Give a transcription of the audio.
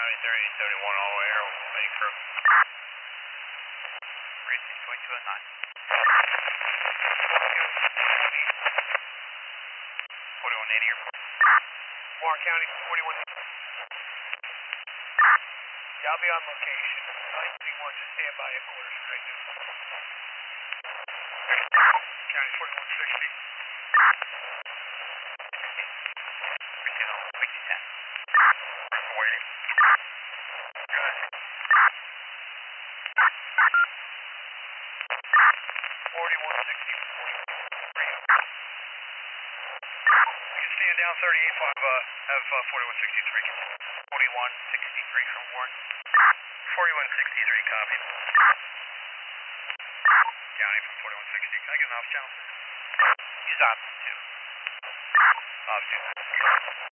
County 3071 all air, main crew. Racing 2209. 4180 here. Warren County 41. Yeah, I'll be on location. 931, just stand by at quarters right now. County 4160. Racing on Wiki 10. Waiting. Go ahead. 4160. You can stand down 38.5, have 4163. 4163 from Warren. 4163, copy. County from 4160. Can I get an off channel, please? Use option 2. Option 2.